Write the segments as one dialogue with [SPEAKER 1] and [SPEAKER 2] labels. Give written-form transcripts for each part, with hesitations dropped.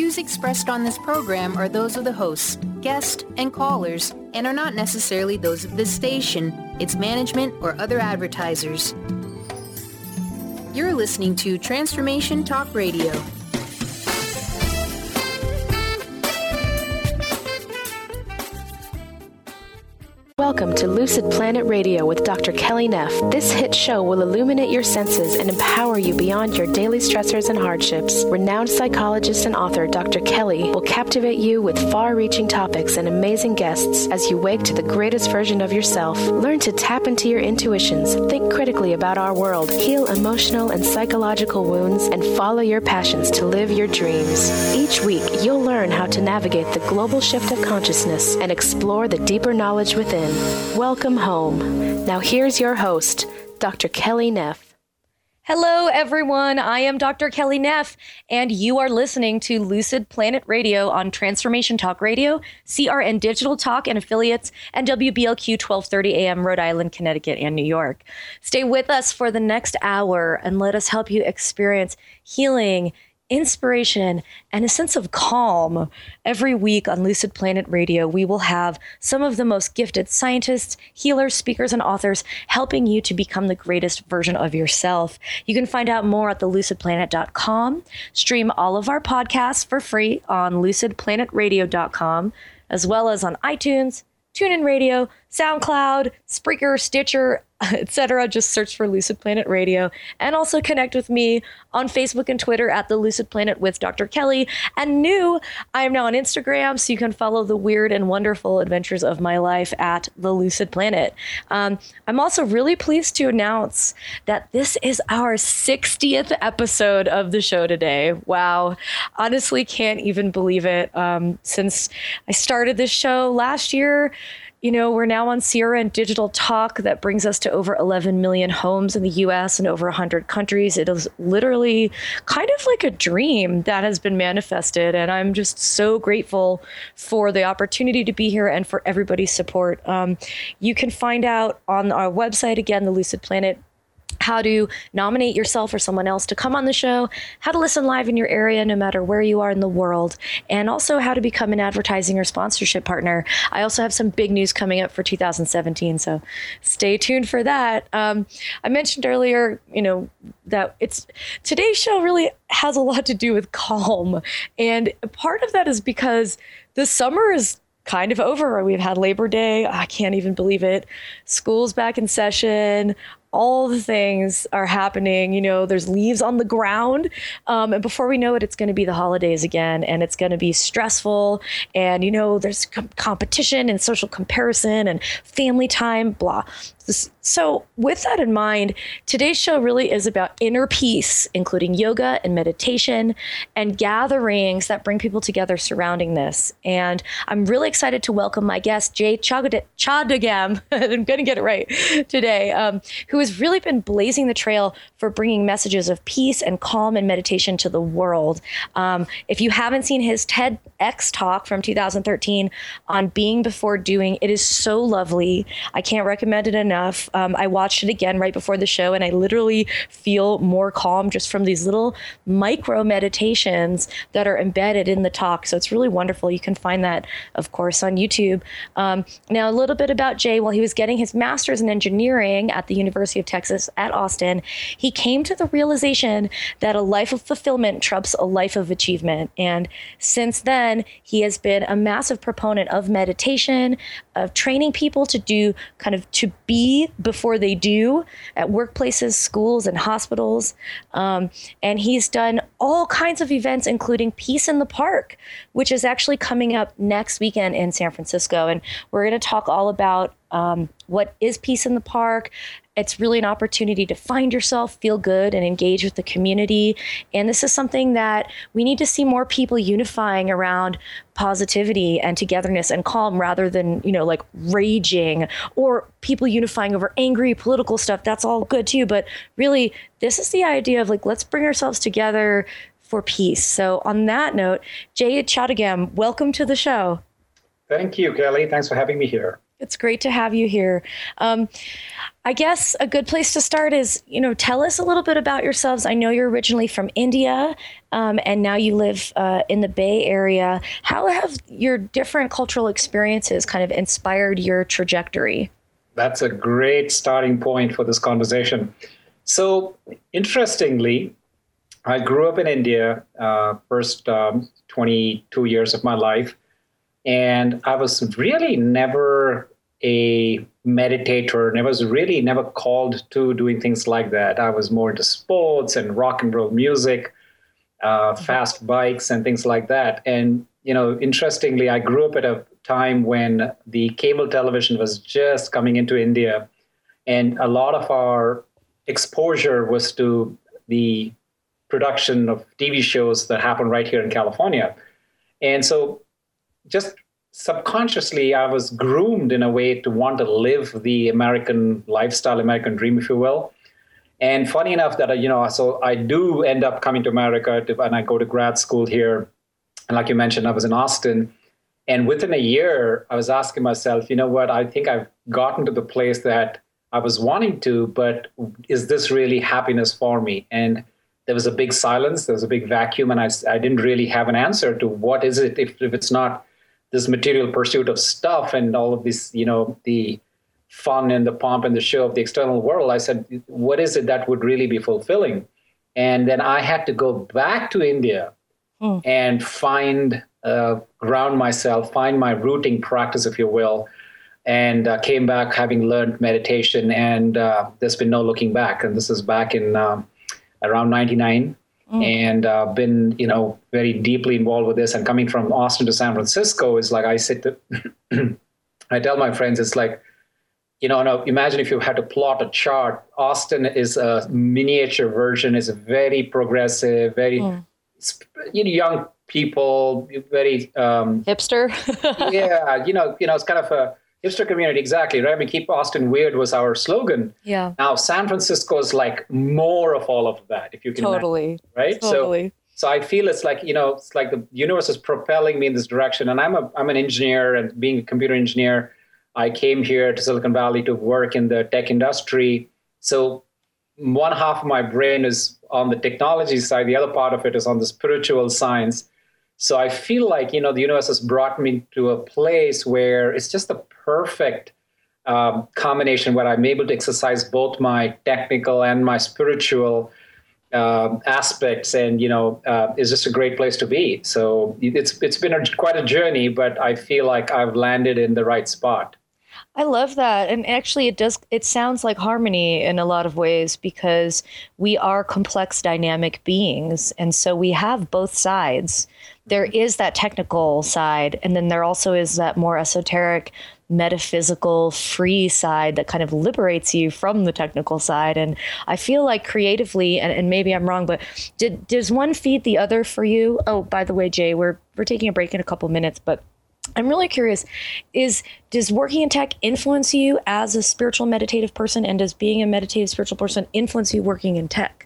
[SPEAKER 1] views expressed on this program are those of the hosts, guests, and callers, and are not necessarily those of this station, its management, or other advertisers. You're listening to Transformation Talk Radio.
[SPEAKER 2] Welcome to Lucid Planet Radio with Dr. Kelly Neff. This hit show will illuminate your senses and empower you beyond your daily stressors and hardships. Renowned psychologist and author Dr. Kelly will captivate you with far-reaching topics and amazing guests as you wake to the greatest version of yourself. Learn to tap into your intuitions, think critically about our world, heal emotional and psychological wounds, and follow your passions to live your dreams. Each week, you'll learn how to navigate the global shift of consciousness and explore the deeper knowledge within. Welcome home. Now here's your host, Dr. Kelly Neff.
[SPEAKER 3] Hello, everyone. I am Dr. Kelly Neff, and you are listening to Lucid Planet Radio on Transformation Talk Radio, CRN Digital Talk and affiliates, and WBLQ 1230 AM, Rhode Island, Connecticut, and New York. Stay with us for the next hour and let us help you experience healing, inspiration, and a sense of calm. Every week on Lucid Planet Radio, we will have some of the most gifted scientists, healers, speakers, and authors helping you to become the greatest version of yourself. You can find out more at thelucidplanet.com. Stream all of our podcasts for free on lucidplanetradio.com, as well as on iTunes, TuneIn Radio, SoundCloud, Spreaker, Stitcher, etc. Just search for Lucid Planet Radio, and also connect with me on Facebook and Twitter at The Lucid Planet with Dr. Kelly. And I am now on Instagram, so you can follow the weird and wonderful adventures of my life at The Lucid Planet. I'm also really pleased to announce that this is our 60th episode of the show today. Wow. Honestly, can't even believe it. Since I started this show last year, we're now on CRN Digital Talk. That brings us to over 11 million homes in the U.S. and over 100 countries. It is literally kind of like a dream that has been manifested. And I'm just so grateful for the opportunity to be here and for everybody's support. You can find out on our website, again, The Lucid Planet, how to nominate yourself or someone else to come on the show, how to listen live in your area no matter where you are in the world, and also how to become an advertising or sponsorship partner. I also have some big news coming up for 2017, so stay tuned for that. I mentioned earlier, that today's show really has a lot to do with calm, and part of that is because the summer is kind of over. We've had Labor Day. I can't even believe it. School's back in session. All the things are happening. There's leaves on the ground. And before we know it, it's going to be the holidays again. And it's going to be stressful. And, there's competition and social comparison and family time, blah. So with that in mind, today's show really is about inner peace, including yoga and meditation and gatherings that bring people together surrounding this. And I'm really excited to welcome my guest, Jay Chadagam, I'm going to get it right today, who has really been blazing the trail for bringing messages of peace and calm and meditation to the world. If you haven't seen his TEDx talk from 2013 on being before doing, it is so lovely. I can't recommend it enough. I watched it again right before the show, and I literally feel more calm just from these little micro meditations that are embedded in the talk. So it's really wonderful. You can find that, of course, on YouTube. Now, a little bit about Jay. While he was getting his master's in engineering at the University of Texas at Austin, he came to the realization that a life of fulfillment trumps a life of achievement. And since then, he has been a massive proponent of meditation, of training people to be before they do at workplaces, schools, and hospitals. And he's done all kinds of events, including Peace in the Park, which is actually coming up next weekend in San Francisco. And we're going to talk all about what is Peace in the Park. It's really an opportunity to find yourself, feel good, and engage with the community. And this is something that we need to see more people unifying around positivity and togetherness and calm rather than, like raging, or people unifying over angry political stuff. That's all good too. But really, this is the idea of let's bring ourselves together for peace. So on that note, Jay Chadagam, welcome to the show.
[SPEAKER 4] Thank you, Kelly. Thanks for having me here.
[SPEAKER 3] It's great to have you here. I guess a good place to start is, tell us a little bit about yourselves. I know you're originally from India, and now you live in the Bay Area. How have your different cultural experiences kind of inspired your trajectory?
[SPEAKER 4] That's a great starting point for this conversation. So, interestingly, I grew up in India, first 22 years of my life, and I was really never a meditator, never called to doing things like that. I was more into sports and rock and roll music, fast bikes and things like that. And, interestingly, I grew up at a time when the cable television was just coming into India, and a lot of our exposure was to the production of TV shows that happen right here in California. And so just subconsciously, I was groomed in a way to want to live the American lifestyle, American dream, if you will. And funny enough that, so I do end up coming to America and I go to grad school here. And like you mentioned, I was in Austin. And within a year, I was asking myself, you know what, I think I've gotten to the place that I was wanting to, but is this really happiness for me? And there was a big silence, there was a big vacuum, and I didn't really have an answer to what is it if it's not this material pursuit of stuff and all of this, the fun and the pomp and the show of the external world. I said, what is it that would really be fulfilling? And then I had to go back to India and ground myself, find my rooting practice, if you will, and came back having learned meditation, and there's been no looking back. And this is back in around 99. And been, very deeply involved with this. And coming from Austin to San Francisco is like, I tell my friends, it's like, imagine if you had to plot a chart. Austin is a miniature version, is a very progressive, very young people, very
[SPEAKER 3] hipster.
[SPEAKER 4] Yeah, it's kind of a hipster community, exactly, right? I mean, keep Austin weird was our slogan.
[SPEAKER 3] Yeah.
[SPEAKER 4] Now, San Francisco is like more of all of that, if you can
[SPEAKER 3] totally
[SPEAKER 4] imagine, right?
[SPEAKER 3] Totally.
[SPEAKER 4] So I feel it's like, it's like the universe is propelling me in this direction. And I'm an engineer, and being a computer engineer, I came here to Silicon Valley to work in the tech industry. So one half of my brain is on the technology side. The other part of it is on the spiritual science. So I feel like, the universe has brought me to a place where it's just the perfect combination where I'm able to exercise both my technical and my spiritual aspects. And, it's just a great place to be. So it's been quite a journey, but I feel like I've landed in the right spot.
[SPEAKER 3] I love that. And actually it sounds like harmony in a lot of ways, because we are complex, dynamic beings. And so we have both sides. There is that technical side, and then there also is that more esoteric, metaphysical, free side that kind of liberates you from the technical side. And I feel like creatively, and maybe I'm wrong, but does one feed the other for you? Oh, by the way, Jay, we're taking a break in a couple minutes, but I'm really curious, does working in tech influence you as a spiritual meditative person, and does being a meditative spiritual person influence you working in tech?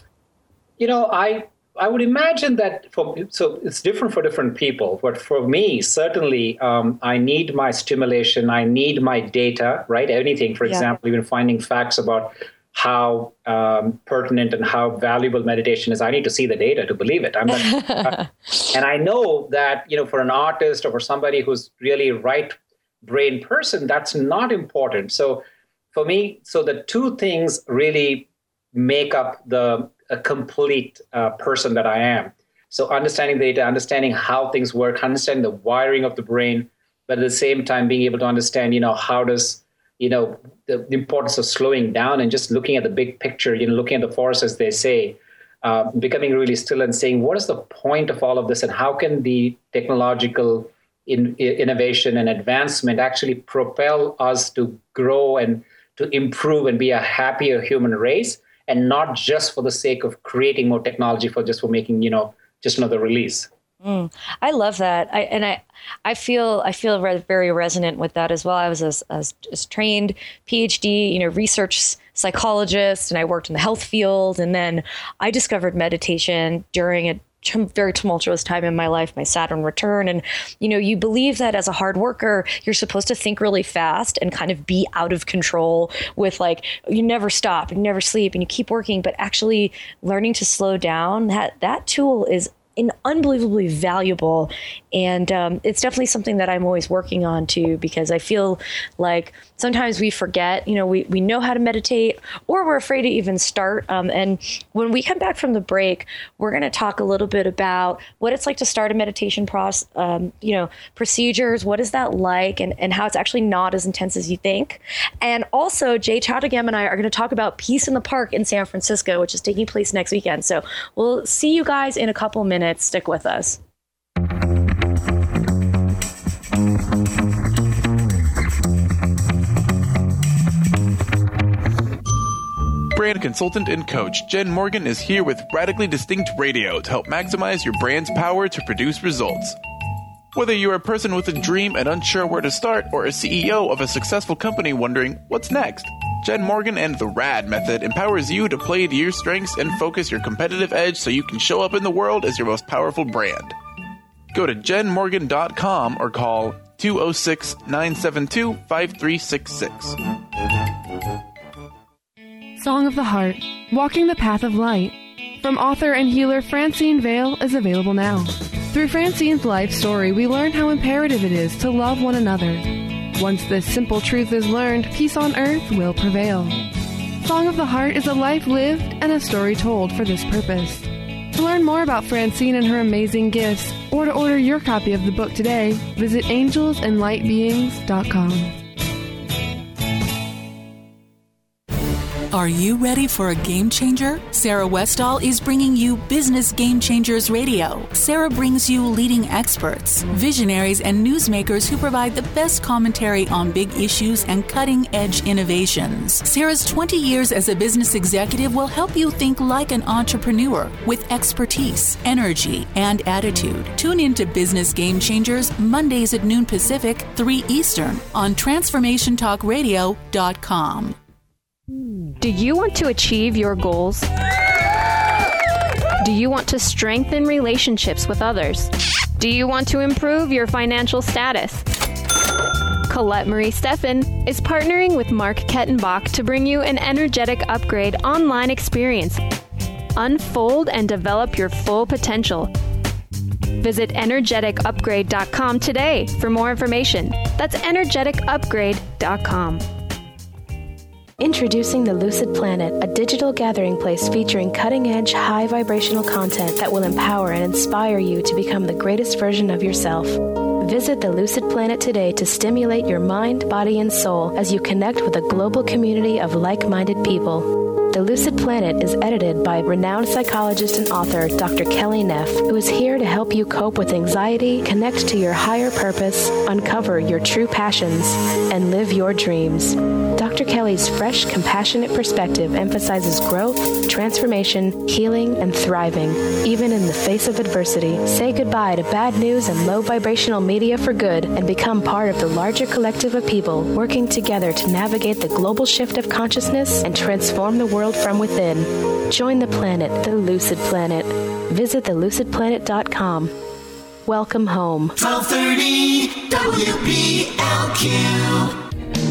[SPEAKER 4] I would imagine that so it's different for different people, but for me, certainly, I need my stimulation. I need my data, right? Anything, for example, even finding facts about how pertinent and how valuable meditation is. I need to see the data to believe it. And I know that, for an artist or for somebody who's really right brain person, that's not important. So for me, the two things really make up a complete person that I am. So understanding the data, understanding how things work, understanding the wiring of the brain, but at the same time being able to understand, how does, the importance of slowing down and just looking at the big picture, looking at the forest, as they say, becoming really still and saying, what is the point of all of this, and how can the technological innovation and advancement actually propel us to grow and to improve and be a happier human race, and not just for the sake of creating more technology for making, just another release.
[SPEAKER 3] I love that. I feel very resonant with that as well. I was a trained PhD, research psychologist, and I worked in the health field. And then I discovered meditation during very tumultuous time in my life, my Saturn return. And, you believe that as a hard worker, you're supposed to think really fast and kind of be out of control with like, you never stop, you never sleep, and you keep working, but actually learning to slow down, that tool is unbelievably valuable. And it's definitely something that I'm always working on too, because I feel like sometimes we forget, we know how to meditate, or we're afraid to even start. And when we come back from the break, we're going to talk a little bit about what it's like to start a meditation process, procedures, what is that like, and how it's actually not as intense as you think. And also Jay Choudhagam and I are going to talk about Peace in the Park in San Francisco, which is taking place next weekend. So we'll see you guys in a couple minutes. Stick with us.
[SPEAKER 5] Brand consultant and coach Jen Morgan is here with Radically Distinct Radio to help maximize your brand's power to produce results. Whether you're a person with a dream and unsure where to start, or a CEO of a successful company wondering what's next, Jen Morgan and the RAD method empowers you to play to your strengths and focus your competitive edge so you can show up in the world as your most powerful brand. Go to jenmorgan.com or call 206-972-5366.
[SPEAKER 6] Song of the Heart, Walking the Path of Light, from author and healer Francine Vale, is available now. Through Francine's life story, we learn how imperative it is to love one another. Once this simple truth is learned, peace on earth will prevail. Song of the Heart is a life lived and a story told for this purpose. To learn more about Francine and her amazing gifts, or to order your copy of the book today, visit angelsandlightbeings.com.
[SPEAKER 7] Are you ready for a game changer? Sarah Westall is bringing you Business Game Changers Radio. Sarah brings you leading experts, visionaries, and newsmakers who provide the best commentary on big issues and cutting-edge innovations. Sarah's 20 years as a business executive will help you think like an entrepreneur with expertise, energy, and attitude. Tune in to Business Game Changers Mondays at noon Pacific, 3 Eastern on TransformationTalkRadio.com.
[SPEAKER 8] Do you want to achieve your goals? Do you want to strengthen relationships with others? Do you want to improve your financial status? Colette Marie Steffen is partnering with Mark Kettenbach to bring you an energetic upgrade online experience. Unfold and develop your full potential. Visit energeticupgrade.com today for more information. That's energeticupgrade.com.
[SPEAKER 2] Introducing the Lucid Planet, a digital gathering place featuring cutting-edge, high-vibrational content that will empower and inspire you to become the greatest version of yourself. Visit the Lucid Planet today to stimulate your mind, body, and soul as you connect with a global community of like-minded people. The Lucid Planet is edited by renowned psychologist and author Dr. Kelly Neff, who is here to help you cope with anxiety, connect to your higher purpose, uncover your true passions, and live your dreams. Dr. Kelly's fresh, compassionate perspective emphasizes growth, transformation, healing, and thriving, even in the face of adversity. Say goodbye to bad news and low vibrational media for good and become part of the larger collective of people working together to navigate the global shift of consciousness and transform the world from within. Join the planet, the Lucid Planet. Visit thelucidplanet.com. Welcome home.
[SPEAKER 9] 1230 WBLQ.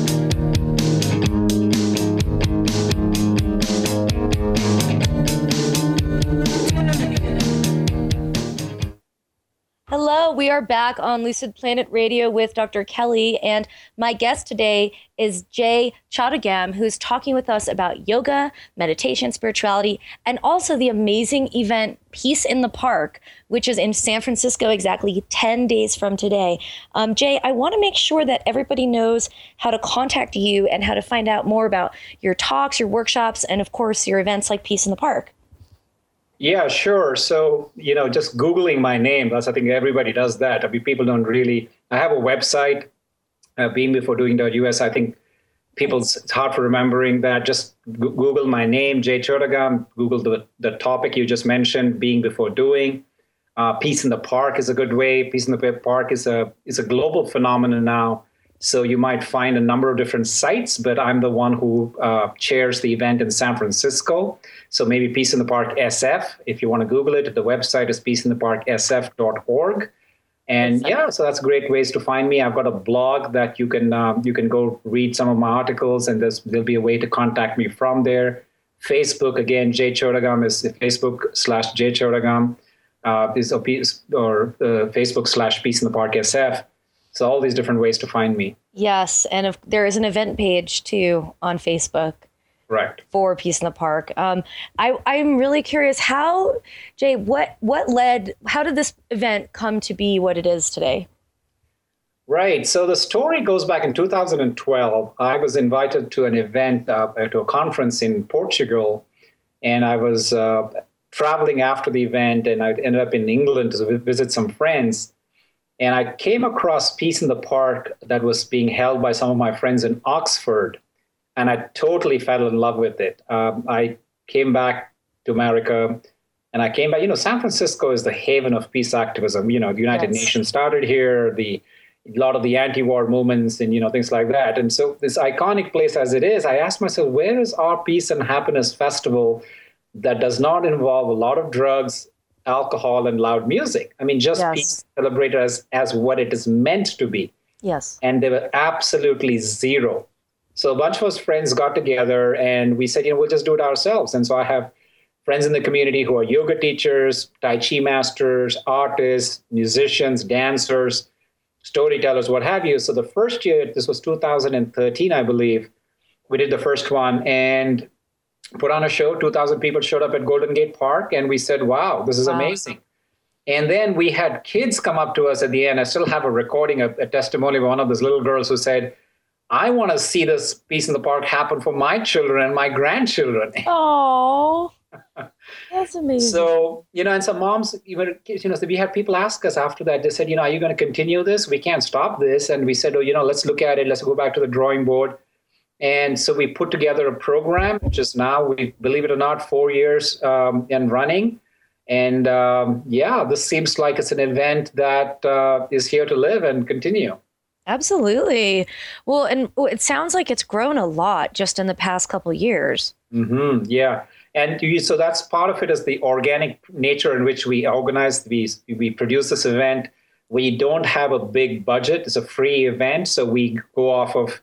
[SPEAKER 3] Hello, we are back on Lucid Planet Radio with Dr. Kelly, and my guest today is Jay Choudhagam, who's talking with us about yoga, meditation, spirituality, and also the amazing event Peace in the Park, which is in San Francisco exactly 10 days from today. Jay, I want to make sure that everybody knows how to contact you and how to find out more about your talks, your workshops, and of course, your events like Peace in the Park.
[SPEAKER 4] Yeah, sure. So, just Googling my name, I think everybody does that. I mean, people don't really, I have a website, beingbeforedoing.us. I think it's hard for remembering that. Just Google my name, Jay Choudhagam, Google the topic you just mentioned, Being Before Doing. Peace in the Park is a good way. Peace in the Park is a global phenomenon now. So you might find a number of different sites, but I'm the one who chairs the event in San Francisco. So maybe Peace in the Park SF, if you want to Google it, the website is peaceintheparksf.org. And so that's great ways to find me. I've got a blog that you can go read some of my articles, and there'll be a way to contact me from there. Facebook, again, Jay Chodagam is Facebook/Jay Chodagam or Facebook/Peace in the Park SF. So all these different ways to find me.
[SPEAKER 3] Yes, and if there is an event page too on Facebook.
[SPEAKER 4] Right.
[SPEAKER 3] For Peace in the Park. I'm really curious how did this event come to be what it is today?
[SPEAKER 4] Right. So the story goes back in 2012. I was invited to an event, to a conference in Portugal, and I was traveling after the event, and I ended up in England to visit some friends. And I came across Peace in the Park that was being held by some of my friends in Oxford. And I totally fell in love with it. I came back to America, and I came back. San Francisco is the haven of peace activism. The United Nations started here. A lot of the anti-war movements and things like that. And so this iconic place as it is, I asked myself, where is our Peace and Happiness Festival that does not involve a lot of drugs, alcohol, and loud music? I mean, just peace celebrated as what it is meant to be.
[SPEAKER 3] Yes.
[SPEAKER 4] And they were absolutely zero. So a bunch of us friends got together and we said, we'll just do it ourselves. And so I have friends in the community who are yoga teachers, Tai Chi masters, artists, musicians, dancers, storytellers, what have you. So the first year, this was 2013, I believe, we did the first one and put on a show. 2,000 people showed up at Golden Gate Park, and we said, wow, this is amazing. And then we had kids come up to us at the end. I still have a recording, a testimony of one of those little girls who said, I want to see this Peace in the Park happen for my children and my grandchildren.
[SPEAKER 3] Oh, that's amazing.
[SPEAKER 4] So, and some moms, we had people ask us after that, they said, are you going to continue this? We can't stop this. And we said, let's look at it. Let's go back to the drawing board. And so we put together a program, which is now, believe it or not, 4 years and running. And this seems like it's an event that is here to live and continue.
[SPEAKER 3] Absolutely. Well, and it sounds like it's grown a lot just in the past couple of years.
[SPEAKER 4] Mm-hmm. Yeah. And so that's part of it is the organic nature in which we organize. We produce this event. We don't have a big budget. It's a free event. So we go off of,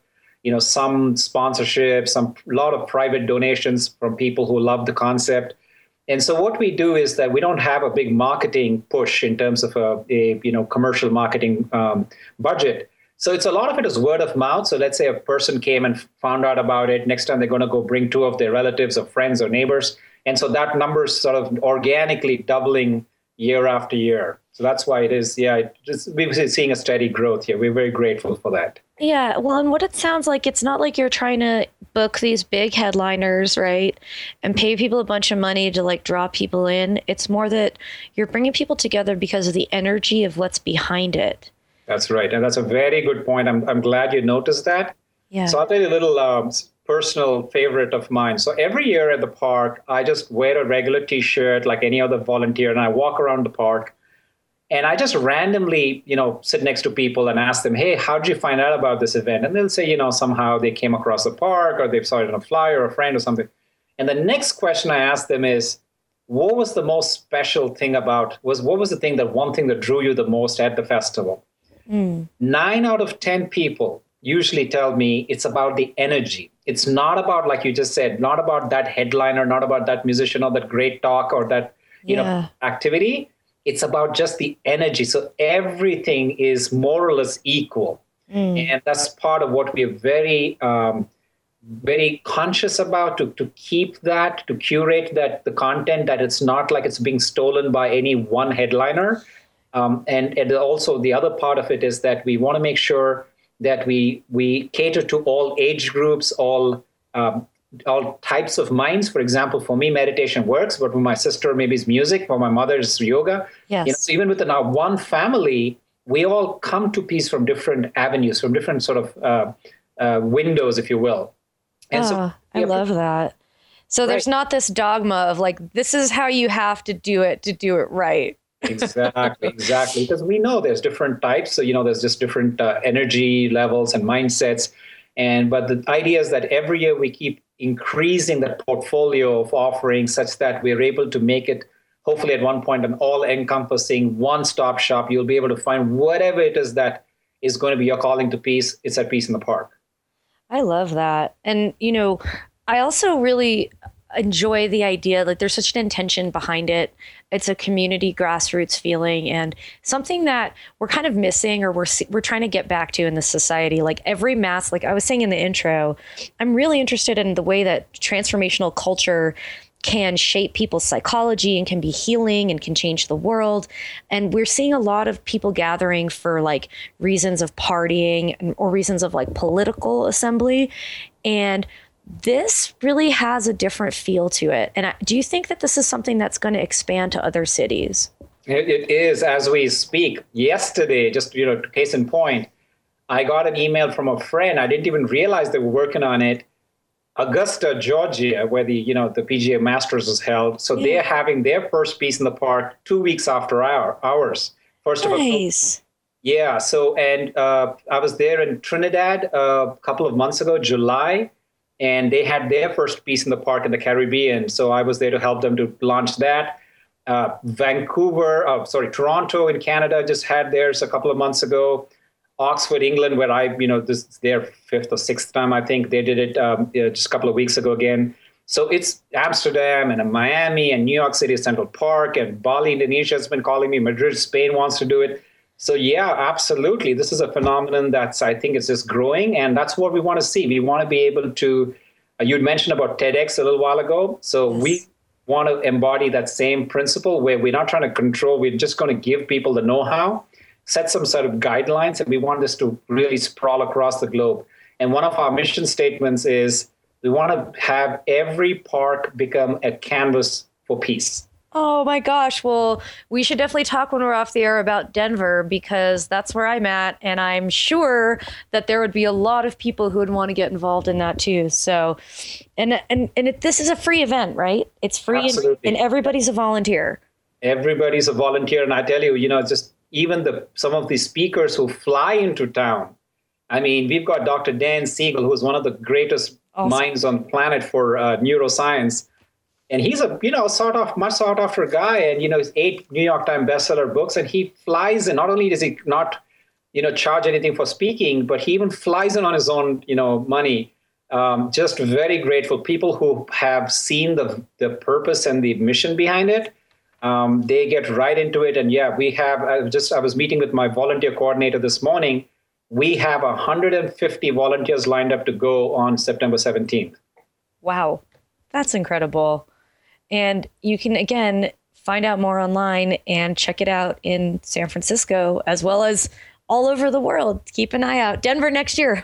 [SPEAKER 4] some sponsorships, a lot of private donations from people who love the concept. And so what we do is that we don't have a big marketing push in terms of a commercial marketing budget. So it's a lot of it is word of mouth. So let's say a person came and found out about it. Next time they're going to go bring 2 of their relatives or friends or neighbors. And so that number is sort of organically doubling year after year. So that's why it is. Yeah, we're seeing a steady growth here. We're very grateful for that.
[SPEAKER 3] Yeah. Well, and what it sounds like, it's not like you're trying to book these big headliners, right? And pay people a bunch of money to draw people in. It's more that you're bringing people together because of the energy of what's behind it.
[SPEAKER 4] That's right. And that's a very good point. I'm glad you noticed that.
[SPEAKER 3] Yeah.
[SPEAKER 4] So I'll tell you a little personal favorite of mine. So every year at the park, I just wear a regular T-shirt like any other volunteer, and I walk around the park. And I just randomly, sit next to people and ask them, hey, how did you find out about this event? And they'll say, somehow they came across the park or they saw it on a flyer or a friend or something. And the next question I ask them is, what was the most special thing what was the thing that drew you the most at the festival? 9 out of 10 people usually tell me it's about the energy. It's not about, like you just said, not about that headliner, not about that musician or that great talk or that, activity. It's about just the energy. So everything is more or less equal. And that's part of what we're very, very conscious about to keep that, to curate the content, that it's not like it's being stolen by any one headliner. And also the other part of it is that we want to make sure that we cater to all age groups, all types of minds. For example, for me, meditation works, but for my sister, maybe it's music. For my mother, it's yoga.
[SPEAKER 3] Yes.
[SPEAKER 4] So even within our one family, we all come to peace from different avenues, from different sort of windows, if you will. And
[SPEAKER 3] I love that. So there's not this dogma of this is how you have to do it right.
[SPEAKER 4] Exactly. Because we know there's different types. So, there's just different energy levels and mindsets. But the idea is that every year we keep increasing the portfolio of offerings such that we're able to make it, hopefully at one point, an all-encompassing one-stop shop. You'll be able to find whatever it is that is going to be your calling to peace. It's at Peace in the Park.
[SPEAKER 3] I love that. And, I also really enjoy the idea, like there's such an intention behind it. It's a community grassroots feeling and something that we're kind of missing or we're trying to get back to in the society. Like every mass, like I was saying in the intro, I'm really interested in the way that transformational culture can shape people's psychology and can be healing and can change the world. And we're seeing a lot of people gathering for like reasons of partying or reasons of like political assembly. And this really has a different feel to it. And do you think that this is something that's going to expand to other cities?
[SPEAKER 4] It is as we speak. Yesterday, just, case in point, I got an email from a friend. I didn't even realize they were working on it. Augusta, Georgia, where the PGA Masters is held. So they're having their first Peace in the Park 2 weeks after ours. First of all. Yeah. So, and I was there in Trinidad a couple of months ago, July. And they had their first Peace in the Park in the Caribbean. So I was there to help them to launch that. Toronto in Canada just had theirs a couple of months ago. Oxford, England, where this is their fifth or sixth time, I think they did it just a couple of weeks ago again. So it's Amsterdam and Miami and New York City Central Park and Bali, Indonesia has been calling me. Madrid, Spain wants to do it. So yeah, absolutely. This is a phenomenon I think it's just growing, and that's what we want to see. We want to be able to, you'd mentioned about TEDx a little while ago. So we want to embody that same principle where we're not trying to control, we're just going to give people the know-how, set some sort of guidelines, and we want this to really sprawl across the globe. And one of our mission statements is we want to have every park become a canvas for peace.
[SPEAKER 3] Oh my gosh. Well, we should definitely talk when we're off the air about Denver because that's where I'm at. And I'm sure that there would be a lot of people who would want to get involved in that too. So, this is a free event, right? It's free and everybody's a volunteer.
[SPEAKER 4] Everybody's a volunteer. And I tell you, just even some of the speakers who fly into town. I mean, we've got Dr. Dan Siegel, who's one of the greatest minds on the planet for neuroscience. And he's a, much sought after guy. And, he's 8 New York Times bestseller books. And he flies in. Not only does he not, charge anything for speaking, but he even flies in on his own, money. Just very grateful. People who have seen the purpose and the mission behind it, they get right into it. And yeah, we have, I was meeting with my volunteer coordinator this morning. We have 150 volunteers lined up to go on September 17th.
[SPEAKER 3] Wow. That's incredible. And you can, again, find out more online and check it out in San Francisco, as well as all over the world. Keep an eye out. Denver next year.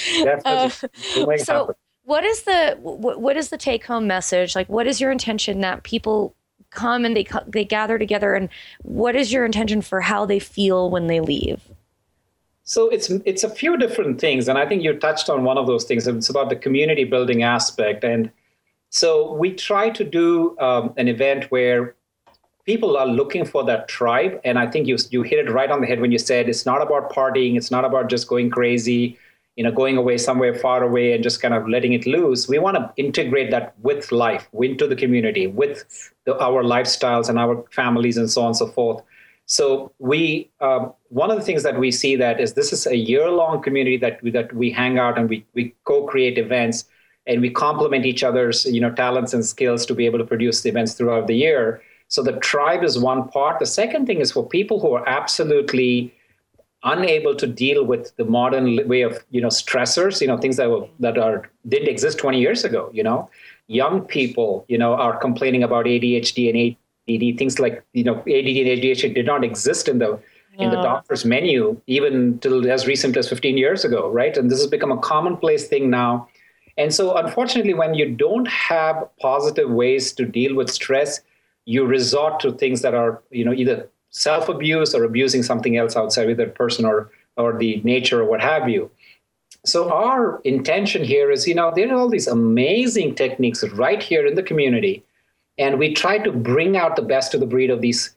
[SPEAKER 3] So what is the take home message? Like, what is your intention that people come and they gather together? And what is your intention for how they feel when they leave?
[SPEAKER 4] So it's a few different things. And I think you touched on one of those things. It's about the community building aspect. And so we try to do an event where people are looking for that tribe. And I think you hit it right on the head when you said it's not about partying. It's not about just going crazy, going away somewhere far away and just kind of letting it loose. We want to integrate that with life, into the community, with our lifestyles and our families and so on and so forth. So we one of the things that we see that is this is a year-long community that we hang out and we co-create events. And we complement each other's, talents and skills to be able to produce the events throughout the year. So the tribe is one part. The second thing is for people who are absolutely unable to deal with the modern way of, stressors, things that didn't exist 20 years ago. Young people, are complaining about ADHD and ADD. Things like, ADD and ADHD did not exist in the doctor's menu even till as recent as 15 years ago, right? And this has become a commonplace thing now. And so, unfortunately, when you don't have positive ways to deal with stress, you resort to things that are, either self-abuse or abusing something else outside, with that person or the nature or what have you. So our intention here is, there are all these amazing techniques right here in the community. And we try to bring out the best of the breed of these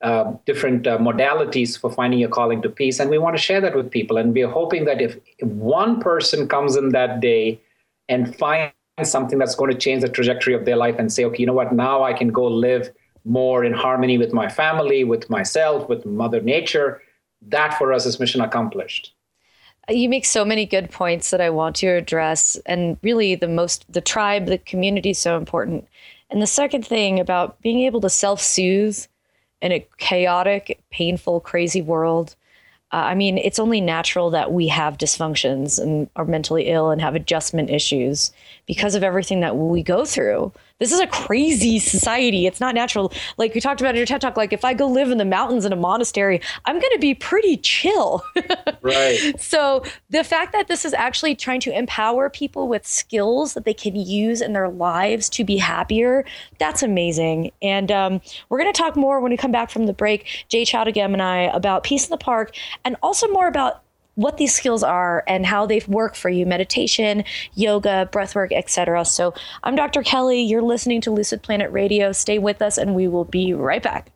[SPEAKER 4] different modalities for finding your calling to peace. And we want to share that with people. And we're hoping that if one person comes in that day and finds something that's going to change the trajectory of their life and say, okay, you know what, now I can go live more in harmony with my family, with myself, with Mother Nature, that for us is mission accomplished.
[SPEAKER 3] You make so many good points that I want to address. And really the tribe, the community is so important. And the second thing about being able to self-soothe in a chaotic, painful, crazy world. It's only natural that we have dysfunctions and are mentally ill and have adjustment issues because of everything that we go through. This is a crazy society. It's not natural. Like you talked about in your TED Talk, like if I go live in the mountains in a monastery, I'm going to be pretty chill.
[SPEAKER 4] Right.
[SPEAKER 3] So the fact that this is actually trying to empower people with skills that they can use in their lives to be happier, that's amazing. And we're going to talk more when we come back from the break, Jay Chowdhury and I, about Peace in the Park, and also more about what these skills are and how they work for you, meditation, yoga, breathwork, etc. So I'm Dr. Kelly. You're listening to Lucid Planet Radio. Stay with us and we will be right back.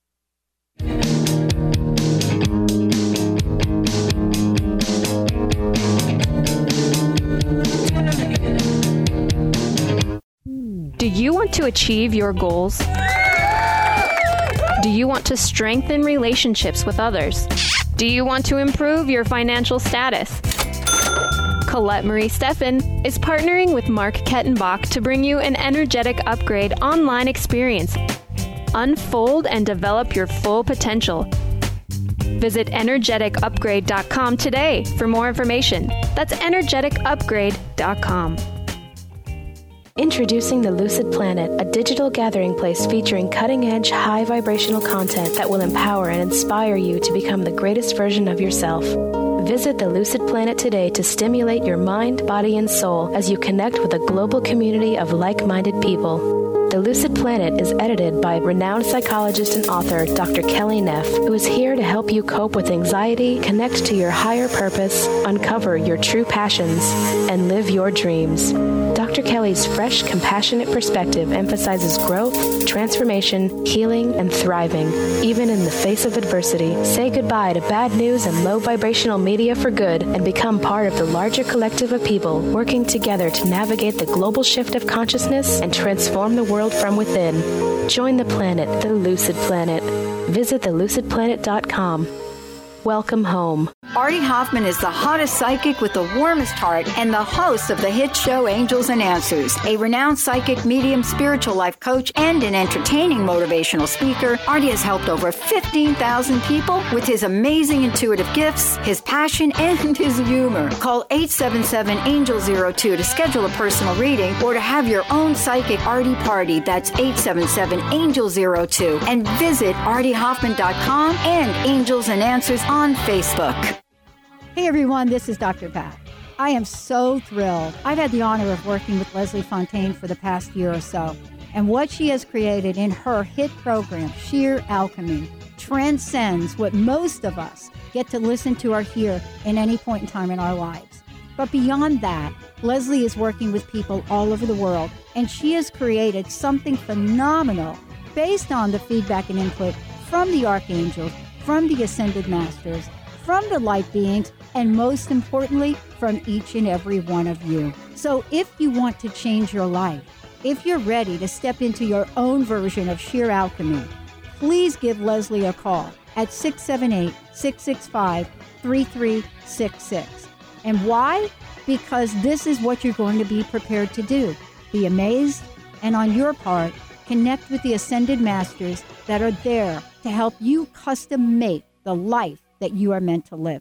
[SPEAKER 8] Do you want to achieve your goals? Do you want to strengthen relationships with others? Do you want to improve your financial status? Colette Marie Steffen is partnering with Mark Kettenbach to bring you an energetic upgrade online experience. Unfold and develop your full potential. Visit energeticupgrade.com today for more information. That's energeticupgrade.com.
[SPEAKER 2] Introducing the Lucid Planet, a digital gathering place featuring cutting-edge, high-vibrational content that will empower and inspire you to become the greatest version of yourself. Visit the Lucid Planet today to stimulate your mind, body, and soul as you connect with a global community of like-minded people. The Lucid Planet is edited by renowned psychologist and author Dr. Kelly Neff, who is here to help you cope with anxiety, connect to your higher purpose, uncover your true passions, and live your dreams. Dr. Kelly's fresh, compassionate perspective emphasizes growth, transformation, healing, and thriving, even in the face of adversity. Say goodbye to bad news and low vibrational media for good and become part of the larger collective of people working together to navigate the global shift of consciousness and transform the world from within. Join the planet, the Lucid Planet. Visit thelucidplanet.com. Welcome home.
[SPEAKER 9] Artie Hoffman is the hottest psychic with the warmest heart and the host of the hit show Angels and Answers. A renowned psychic, medium, spiritual life coach, and an entertaining motivational speaker, Artie has helped over 15,000 people with his amazing intuitive gifts, his passion, and his humor. Call 877-ANGEL-02 to schedule a personal reading or to have your own psychic Artie party. That's 877-ANGEL-02. And visit artiehoffman.com and Angels and Answers on Facebook.
[SPEAKER 10] Hey everyone, this is Dr. Pat. I am so thrilled. I've had the honor of working with Leslie Fontaine for the past year or so, and what she has created in her hit program, Sheer Alchemy, transcends what most of us get to listen to or hear in any point in time in our lives. But beyond that, Leslie is working with people all over the world, and she has created something phenomenal based on the feedback and input from the archangels, from the ascended masters, from the light beings, and most importantly, from each and every one of you. So if you want to change your life, if you're ready to step into your own version of sheer alchemy, please give Leslie a call at 678-665-3366. And why? Because this is what you're going to be prepared to do. Be amazed, and on your part, connect with the ascended masters that are there to help you custom make the life that you are meant to live.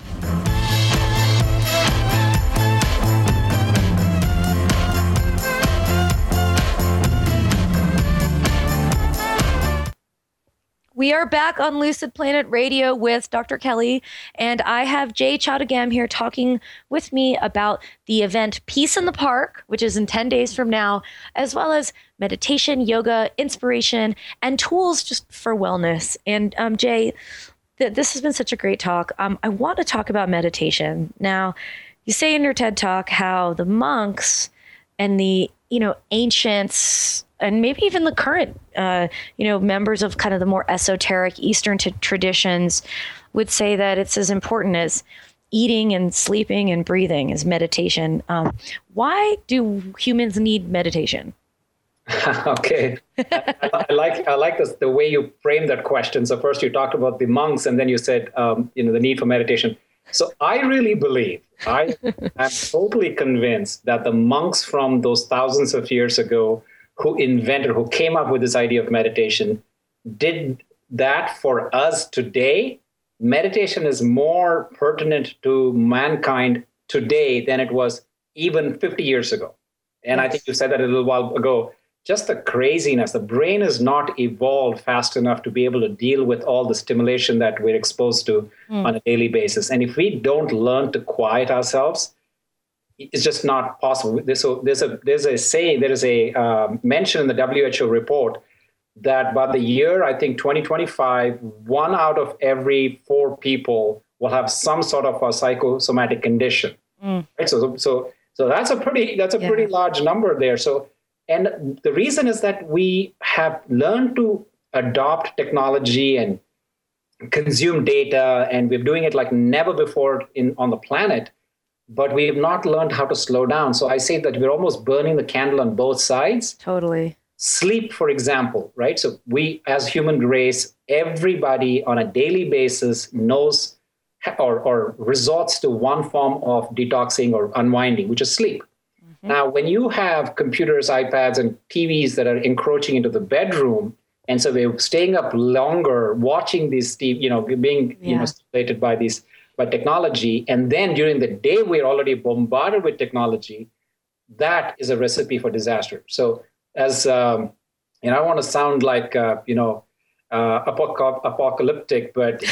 [SPEAKER 3] We are back on Lucid Planet Radio with Dr. Kelly, and I have Jay Chowdhury here talking with me about the event Peace in the Park, which is in 10 days from now, as well as meditation, yoga, inspiration, and tools just for wellness. And Jay, this has been such a great talk. I want to talk about meditation. Now, you say in your TED Talk how the monks and the ancients and maybe even the current, members of kind of the more esoteric Eastern traditions would say that it's as important as eating and sleeping and breathing as meditation. Why do humans need meditation?
[SPEAKER 4] Okay. I like this, the way you framed that question. So first you talked about the monks, and then you said, the need for meditation. So I really believe, I am totally convinced that the monks from those thousands of years ago who came up with this idea of meditation, did that for us today. Meditation is more pertinent to mankind today than it was even 50 years ago. And I think you said that a little while ago. Just the craziness. The brain is not evolved fast enough to be able to deal with all the stimulation that we're exposed to on a daily basis. And if we don't learn to quiet ourselves, it's just not possible. There's a saying, there is a mention in the WHO report that by the year, I think 2025, 1 out of every 4 people will have some sort of a psychosomatic condition. Right? So that's a pretty large number there. And the reason is that we have learned to adopt technology and consume data, and we're doing it like never before on the planet, but we have not learned how to slow down. So I say that we're almost burning the candle on both sides.
[SPEAKER 3] Totally.
[SPEAKER 4] Sleep, for example, right? So we, as human race, everybody on a daily basis knows or resorts to one form of detoxing or unwinding, which is sleep. Now, when you have computers, iPads, and TVs that are encroaching into the bedroom, and so we're staying up longer, watching these, being stimulated by technology, and then during the day we're already bombarded with technology, that is a recipe for disaster. So, as I want to sound like apocalyptic, but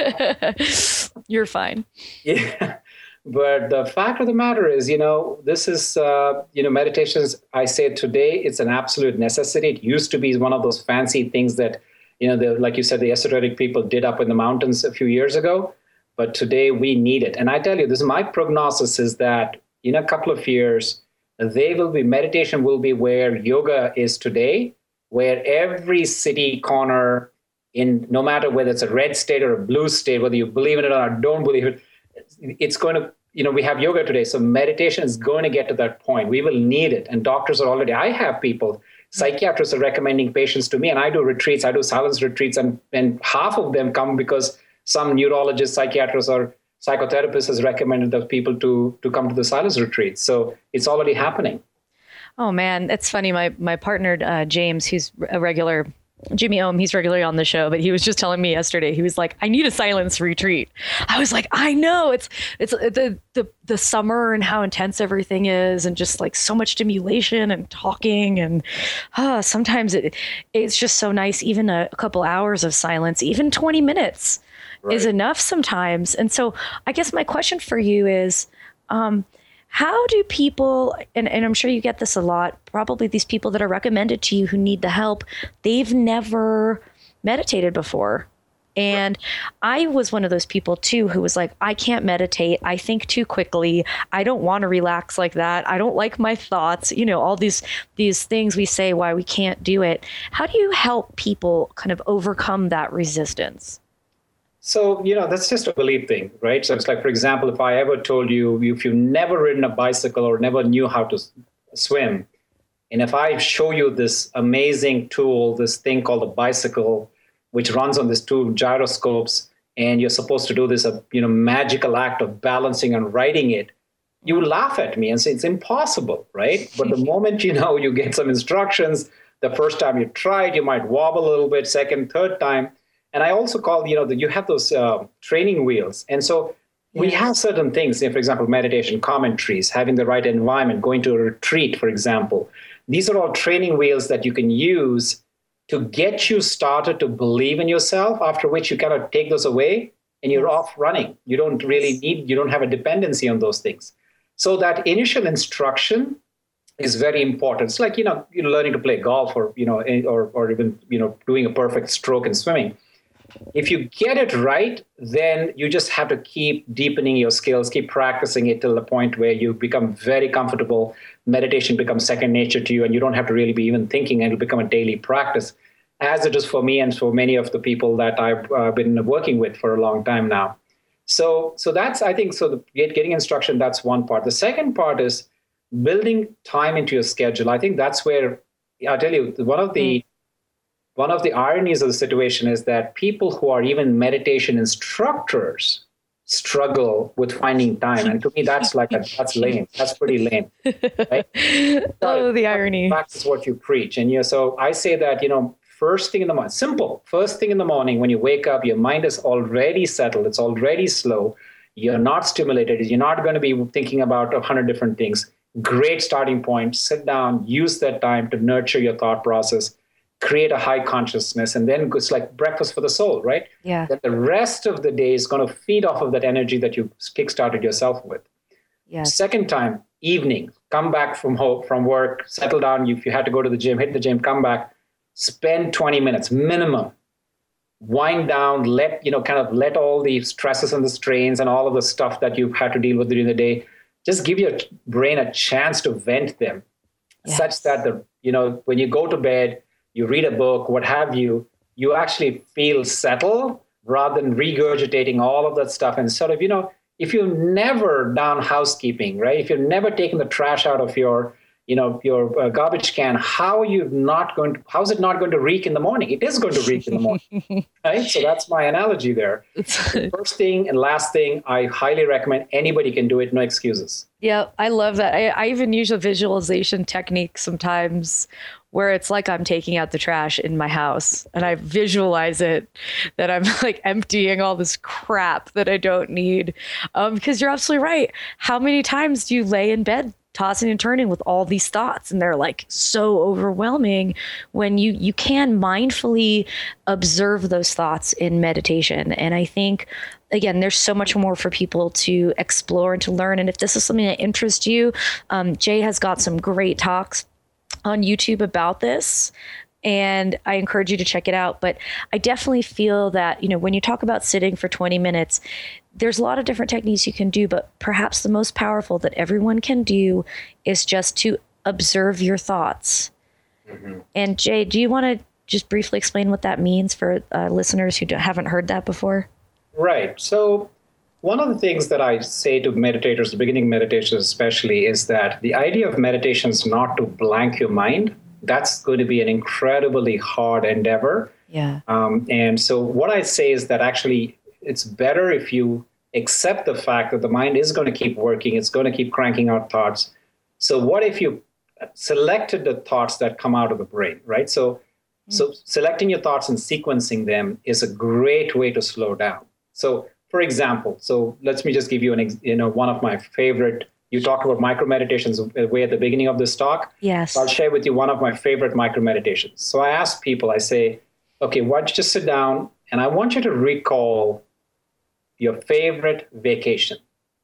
[SPEAKER 3] you're fine.
[SPEAKER 4] Yeah. But the fact of the matter is, this is, meditations, I say today, it's an absolute necessity. It used to be one of those fancy things that, like you said, the esoteric people did up in the mountains a few years ago. But today we need it. And I tell you, my prognosis is that in a couple of years, meditation will be where yoga is today, where every city corner, no matter whether it's a red state or a blue state, whether you believe in it or don't believe it, it's going to, we have yoga today. So meditation is going to get to that point. We will need it. And doctors I have people, psychiatrists are recommending patients to me, and I do retreats. I do silence retreats, and half of them come because some neurologist, psychiatrist, or psychotherapist has recommended those people to come to the silence retreats. So it's already happening.
[SPEAKER 3] Oh man, it's funny. My partner, James, who's a regular Jimmy Ohm, he's regularly on the show, but he was just telling me yesterday, he was like, I need a silence retreat. I was like, I know it's the summer and how intense everything is, and just like so much stimulation and talking. And sometimes it's just so nice. Even a couple hours of silence, even 20 minutes is enough sometimes. And so I guess my question for you is, how do people, and I'm sure you get this a lot, probably these people that are recommended to you who need the help, they've never meditated before. And I was one of those people too, who was like, I can't meditate. I think too quickly. I don't want to relax like that. I don't like my thoughts, all these things we say why we can't do it. How do you help people kind of overcome that resistance?
[SPEAKER 4] So, that's just a belief thing, right? So it's like, for example, if I ever told you, if you've never ridden a bicycle or never knew how to swim, and if I show you this amazing tool, this thing called a bicycle, which runs on these 2 gyroscopes, and you're supposed to do this, magical act of balancing and riding it, you laugh at me and say it's impossible, right? But the moment, you get some instructions, the first time you try it, you might wobble a little bit, second, third time. And I also call, you have those training wheels. And so we have certain things, for example, meditation, commentaries, having the right environment, going to a retreat, for example. These are all training wheels that you can use to get you started to believe in yourself, after which you kind of take those away and you're off running. You don't really you don't have a dependency on those things. So that initial instruction is very important. It's like, learning to play golf or even, doing a perfect stroke in swimming. if you get it right, then you just have to keep deepening your skills, keep practicing it till the point where you become very comfortable. Meditation becomes second nature to you, and you don't have to really be even thinking, and it'll become a daily practice, as it is for me and for many of the people that I've been working with for a long time now. So that's, I think, so getting instruction, that's one part. The second part is building time into your schedule. I think that's where, I'll tell you, one of the ironies of the situation is that people who are even meditation instructors struggle with finding time. And to me, that's lame. That's pretty lame. Right?
[SPEAKER 3] Oh, the irony.
[SPEAKER 4] Practice what you preach. And so I say that, first thing in the morning, simple, first thing in the morning, when you wake up, your mind is already settled. It's already slow. You're not stimulated. You're not going to be thinking about 100 different things. Great starting point. Sit down, use that time to nurture your thought process, create a high consciousness, and then it's like breakfast for the soul, right?
[SPEAKER 3] Yeah.
[SPEAKER 4] Then the rest of the day is going to feed off of that energy that you kickstarted yourself with.
[SPEAKER 3] Yeah.
[SPEAKER 4] Second time, evening, come back from work, settle down. If you had to go to the gym, hit the gym, come back, spend 20 minutes minimum. Wind down, let all the stresses and the strains and all of the stuff that you've had to deal with during the day, just give your brain a chance to vent them, such that when you go to bed, you read a book, what have you, you actually feel settled rather than regurgitating all of that stuff. And sort of, if you've never done housekeeping, right? If you've never taken the trash out of your garbage can, how is it not going to reek in the morning? It is going to reek in the morning, right? So that's my analogy there. First thing and last thing, I highly recommend. Anybody can do it, no excuses.
[SPEAKER 3] Yeah, I love that. I even use a visualization technique sometimes where it's like I'm taking out the trash in my house and I visualize it, that I'm like emptying all this crap that I don't need. Because you're absolutely right. How many times do you lay in bed tossing and turning with all these thoughts, and they're like so overwhelming, when you can mindfully observe those thoughts in meditation. And I think, again, there's so much more for people to explore and to learn. And if this is something that interests you, Jay has got some great talks on YouTube about this, and I encourage you to check it out. But I definitely feel that, when you talk about sitting for 20 minutes, there's a lot of different techniques you can do, but perhaps the most powerful that everyone can do is just to observe your thoughts. Mm-hmm. And Jay, do you want to just briefly explain what that means for listeners who haven't heard that before?
[SPEAKER 4] Right. So one of the things that I say to meditators, beginning meditators especially, is that the idea of meditation is not to blank your mind. That's going to be an incredibly hard endeavor.
[SPEAKER 3] Yeah.
[SPEAKER 4] And so what I say is that actually it's better if you accept the fact that the mind is going to keep working. It's going to keep cranking out thoughts. So what if you selected the thoughts that come out of the brain, right? So selecting your thoughts and sequencing them is a great way to slow down. So for example, let me just give you one of my favorite. You talked about micro meditations way at the beginning of this talk.
[SPEAKER 3] Yes.
[SPEAKER 4] So I'll share with you one of my favorite micro meditations. So I ask people, I say, okay, why don't you just sit down and I want you to recall your favorite vacation.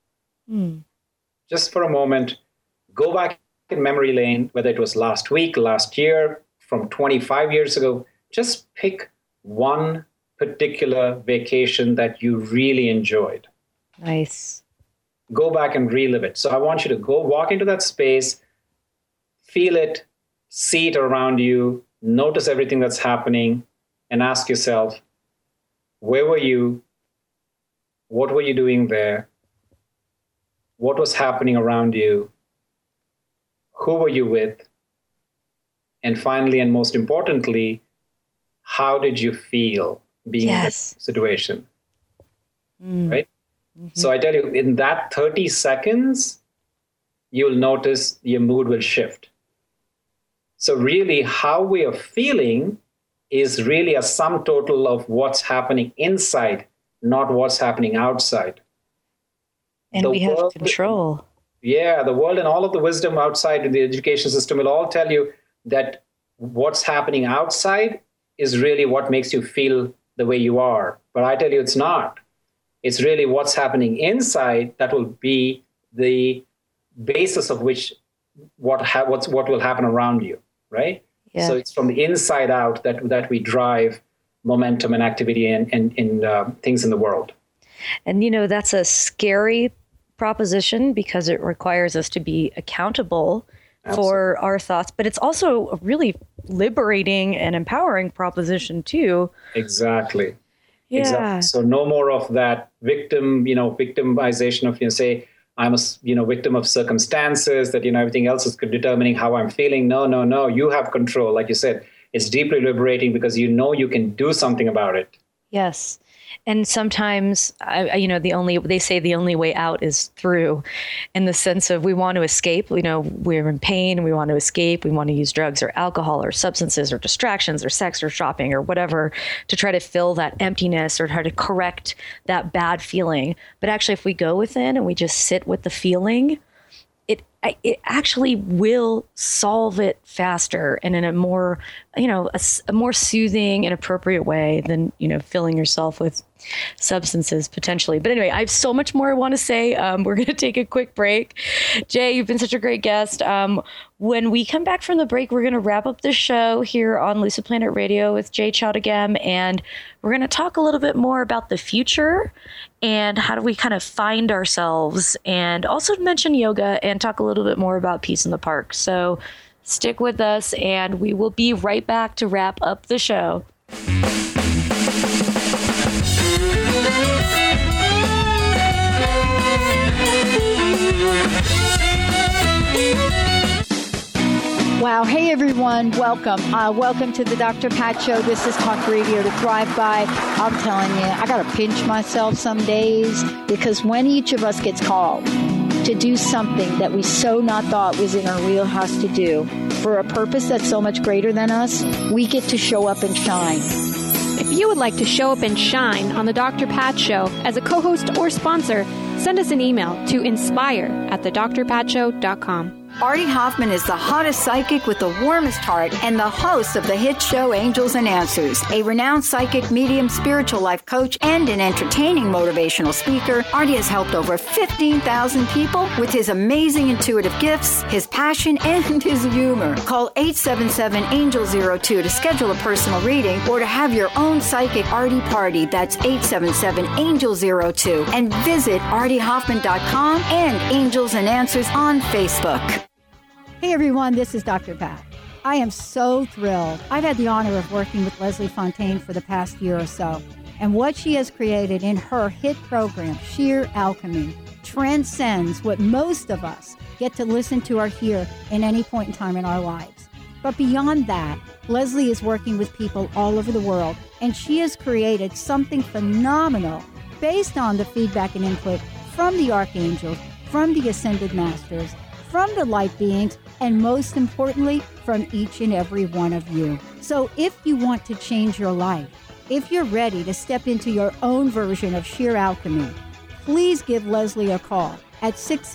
[SPEAKER 4] Just for a moment, go back in memory lane, whether it was last week, last year, from 25 years ago. Just pick one particular vacation that you really enjoyed.
[SPEAKER 3] Nice.
[SPEAKER 4] Go back and relive it. So I want you to go walk into that space, feel it, see it around you, notice everything that's happening, and ask yourself, where were you? What were you doing there? What was happening around you? Who were you with? And finally, and most importantly, how did you feel being in this situation? Right? Mm-hmm. So I tell you, in that 30 seconds, you'll notice your mood will shift. So really, how we are feeling is really a sum total of what's happening inside, not what's happening outside.
[SPEAKER 3] And we have control.
[SPEAKER 4] Yeah, the world and all of the wisdom outside in the education system will all tell you that what's happening outside is really what makes you feel the way you are. But I tell you, it's not. It's really what's happening inside that will be the basis of which what will happen around you, right? Yeah. So it's from the inside out that we drive momentum and activity in things in the world.
[SPEAKER 3] And, that's a scary proposition because it requires us to be accountable for our thoughts, but it's also a really liberating and empowering proposition too.
[SPEAKER 4] Exactly.
[SPEAKER 3] Yeah.
[SPEAKER 4] Exactly. So no more of that victimization of, say, I'm a, victim of circumstances, that, everything else is determining how I'm feeling. No. You have control. Like you said, it's deeply liberating because you can do something about it.
[SPEAKER 3] Yes. And sometimes, they say the only way out is through, in the sense of we want to escape. We're in pain. We want to escape. We want to use drugs or alcohol or substances or distractions or sex or shopping or whatever to try to fill that emptiness or try to correct that bad feeling. But actually, if we go within and we just sit with the feeling, it actually will solve it faster and in a more, a more soothing and appropriate way than, filling yourself with substances potentially. But anyway, I have so much more I want to say. We're going to take a quick break. Jay, you've been such a great guest. When we come back from the break, we're going to wrap up the show here on Lucid Planet Radio with Jay Chowdhury, and we're going to talk a little bit more about the future and how do we kind of find ourselves, and also mention yoga and talk a little bit more about peace in the park. So stick with us and we will be right back to wrap up the show.
[SPEAKER 10] Wow. Hey, everyone. Welcome. Welcome to the Dr. Pat Show. This is Talk Radio to Thrive By. I'm telling you, I got to pinch myself some days, because when each of us gets called to do something that we so not thought was in our wheelhouse to do for a purpose that's so much greater than us, we get to show up and shine.
[SPEAKER 8] If you would like to show up and shine on the Dr. Pat Show as a co-host or sponsor, send us an email to inspire@thedrpatshow.com.
[SPEAKER 9] Artie Hoffman is the hottest psychic with the warmest heart and the host of the hit show Angels and Answers. A renowned psychic, medium, spiritual life coach, and an entertaining motivational speaker, Artie has helped over 15,000 people with his amazing intuitive gifts, his passion, and his humor. Call 877-ANGEL-02 to schedule a personal reading or to have your own psychic Artie party. That's 877-ANGEL-02. And visit artiehoffman.com and Angels and Answers on Facebook.
[SPEAKER 10] Hey, everyone. This is Dr. Pat. I am so thrilled. I've had the honor of working with Leslie Fontaine for the past year or so. And what she has created in her hit program, Sheer Alchemy, transcends what most of us get to listen to or hear in any point in time in our lives. But beyond that, Leslie is working with people all over the world, and she has created something phenomenal based on the feedback and input from the archangels, from the ascended masters, from the light beings, and most importantly, from each and every one of you. So if you want to change your life, if you're ready to step into your own version of sheer alchemy, please give Leslie a call at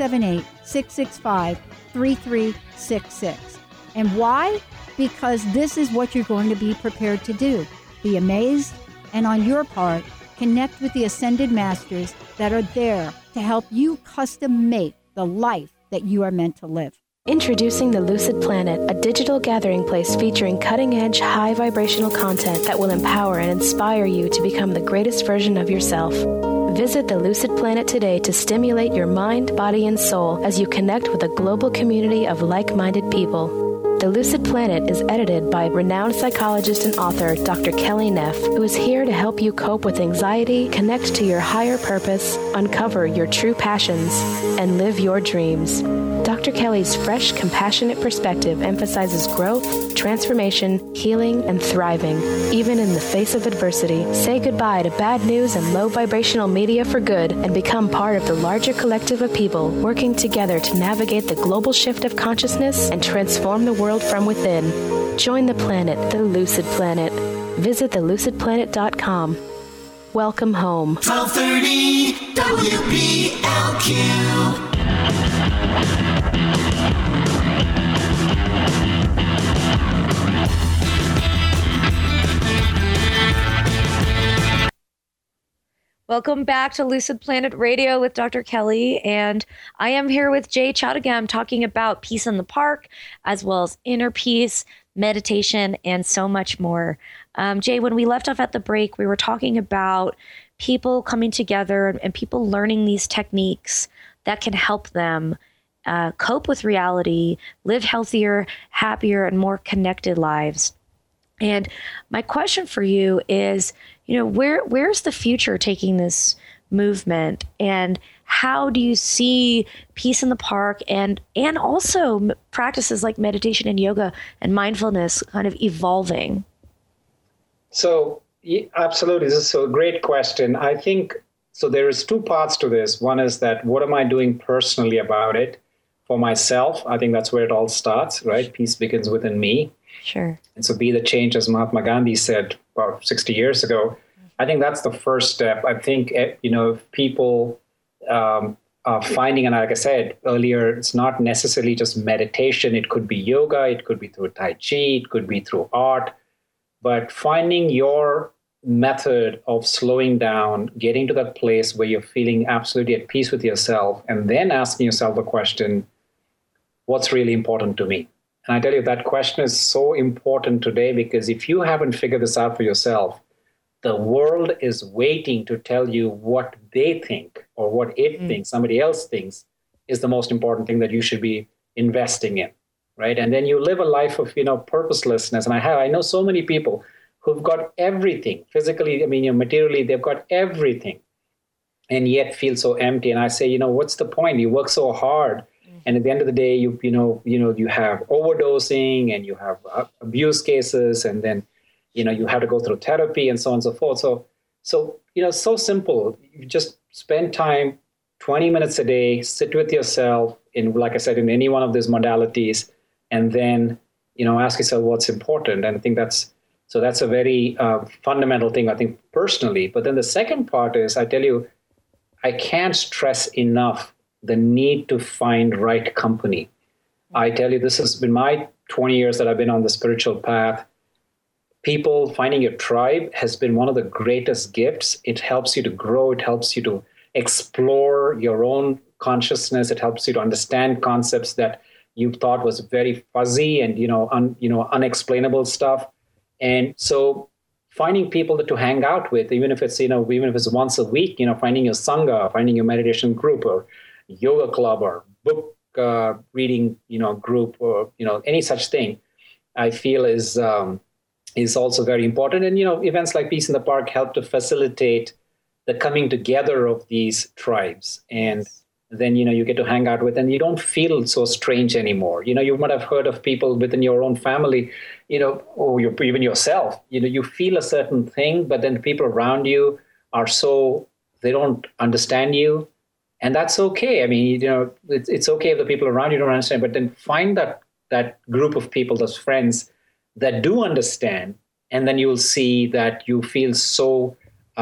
[SPEAKER 10] 678-665-3366. And why? Because this is what you're going to be prepared to do. Be amazed, and on your part, connect with the ascended masters that are there to help you custom make the life that you are meant to live.
[SPEAKER 2] Introducing the Lucid Planet, a digital gathering place featuring cutting-edge, high-vibrational content that will empower and inspire you to become the greatest version of yourself. Visit the Lucid Planet today to stimulate your mind, body, and soul as you connect with a global community of like-minded people. The Lucid Planet is edited by renowned psychologist and author Dr. Kelly Neff, who is here to help you cope with anxiety, connect to your higher purpose, uncover your true passions, and live your dreams. Dr. Kelly's fresh, compassionate perspective emphasizes growth, transformation, healing, and thriving, even in the face of adversity. Say goodbye to bad news and low vibrational media for good and become part of the larger collective of people working together to navigate the global shift of consciousness and transform the world from within. Join the planet, the Lucid Planet. Visit thelucidplanet.com. Welcome home.
[SPEAKER 11] 1230 WBLQ.
[SPEAKER 3] Welcome back to Lucid Planet Radio with Dr. Kelly, and I am here with Jay Chaudhagam talking about peace in the park, as well as inner peace, meditation, and so much more. Jay, when we left off at the break, we were talking about people coming together and people learning these techniques that can help them cope with reality, live healthier, happier, and more connected lives. And my question for you is, where's the future taking this movement, and how do you see peace in the park and also practices like meditation and yoga and mindfulness kind of evolving?
[SPEAKER 4] So, absolutely. This is a great question. I think, so there is two parts to this. One is that what am I doing personally about it for myself? I think that's where it all starts, right? Peace begins within me.
[SPEAKER 3] Sure.
[SPEAKER 4] And so be the change, as Mahatma Gandhi said about 60 years ago. I think that's the first step. I think, if people are finding, and like I said earlier, it's not necessarily just meditation. It could be yoga. It could be through Tai Chi. It could be through art. But finding your method of slowing down, getting to that place where you're feeling absolutely at peace with yourself, and then asking yourself the question, what's really important to me? And I tell you, that question is so important today, because if you haven't figured this out for yourself, the world is waiting to tell you what they think or what it thinks, somebody else thinks, is the most important thing that you should be investing in, right? And then you live a life of, purposelessness. And I know so many people who've got everything physically, materially, they've got everything, and yet feel so empty. And I say, what's the point? You work so hard. And at the end of the day, you have overdosing, and you have abuse cases, and then, you have to go through therapy and so on and so forth. So so simple. You just spend time, 20 minutes a day, sit with yourself in, like I said, in any one of these modalities, and then, ask yourself what's important. And I think that's a very fundamental thing, I think, personally. But then the second part is, I tell you, I can't stress enough the need to find right company. I tell you, this has been my 20 years that I've been on the spiritual path. People, finding your tribe has been one of the greatest gifts. It helps you to grow. It helps you to explore your own consciousness. It helps you to understand concepts that you thought was very fuzzy and, unexplainable stuff. And so finding people to hang out with, even if it's once a week, finding your Sangha, finding your meditation group or yoga club or book reading, group, or, any such thing, I feel is also very important. And, events like Peace in the Park help to facilitate the coming together of these tribes. And then, you get to hang out with, and you don't feel so strange anymore. You might have heard of people within your own family, or even yourself, you feel a certain thing, but then people around you are they don't understand you. And that's okay. It's okay if the people around you don't understand, but then find that group of people, those friends that do understand. And then you'll see that you feel so